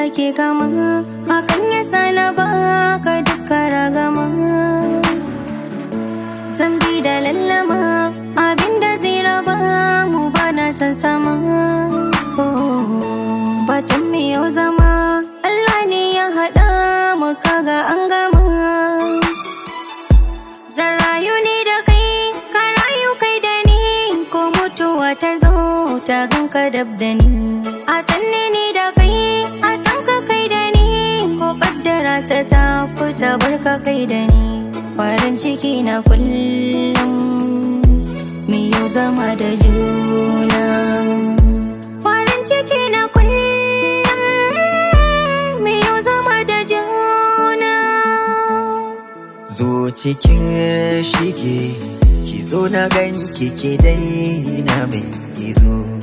muke kama, hakan yasa na baka duka ragama. Zambi da lallama, abinda zai raba mu bana san sama. Batun me yau zama, Allah ne ya haɗa mu kaga an gama. Zan rayu ni da kai, ka rayu kai da ni, ko mutuwa ta zo ta ganka dab da ni. A sanni ni da kai, a san ka kai da ni, ko kaddara ta tafi ta barka kai da ni. Farin ciki na kullum mu yau zama da juna. Farin ciki na kullum mu yau zama da juna. Zo cikin shige, ki zo na ganki ki daina mai gizo.